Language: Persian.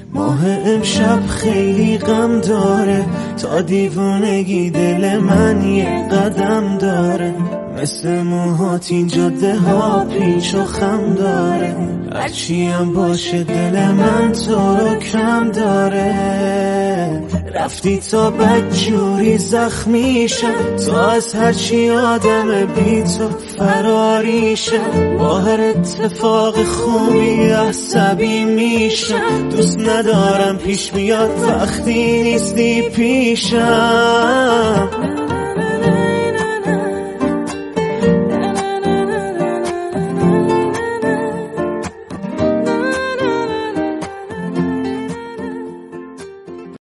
ماه امشب خیلی غم داره، تا دیوونگی دل من یه قدم داره. مثل موهات این جاده ها پیچ و خم داره، هرچی هم باشه دل من تو رو کم داره. رفتی تا بدجوری زخمیشم، تو از هرچی آدم بی تو فراریشم. با هر اتفاق خوبی عصبی میشم، دوست ندارم پیش بیاد وقتی نیستی پیشم.